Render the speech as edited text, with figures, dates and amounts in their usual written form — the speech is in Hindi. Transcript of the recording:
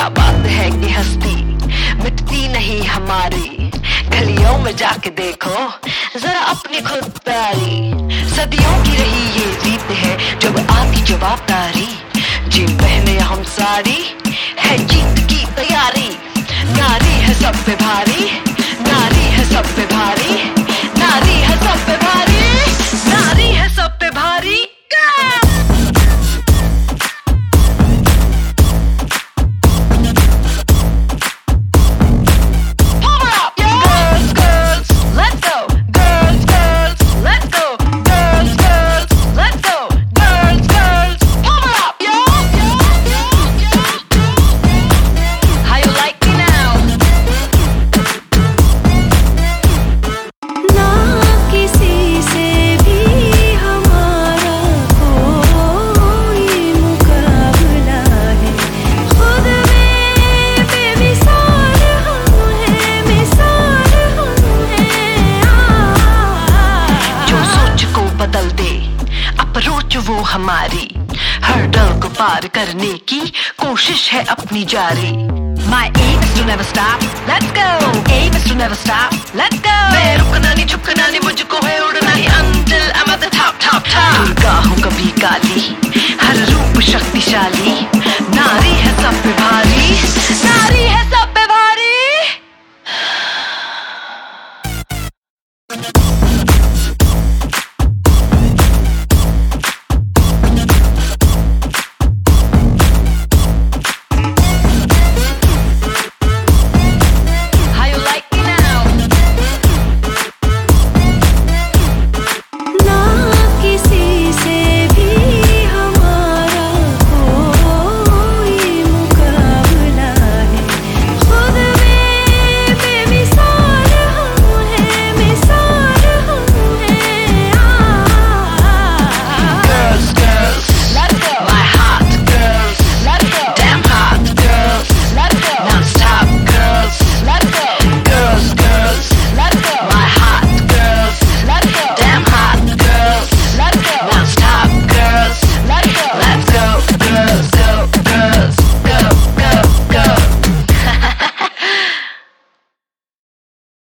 क्या बात है कि हस्ती मिटती नहीं हमारी। गलियों में जाके देखो जरा अपनी खुददारी। सदियों की रही ये रीत है जब आती जवाबदारी। जी पहने हम साड़ी है जीत की तैयारी। नारी है सब पे भारी, नारी है सब पे भारी, नारी है सब पे भारी, नारी है सब पे भारी। बदल दे अप्रोच वो हमारी, हर्डल को पार करने की कोशिश है अपनी जारी। My aim is to never stop, let's go. Aim is to never stop, let's go. मैं रुकना नहीं झुकना नहीं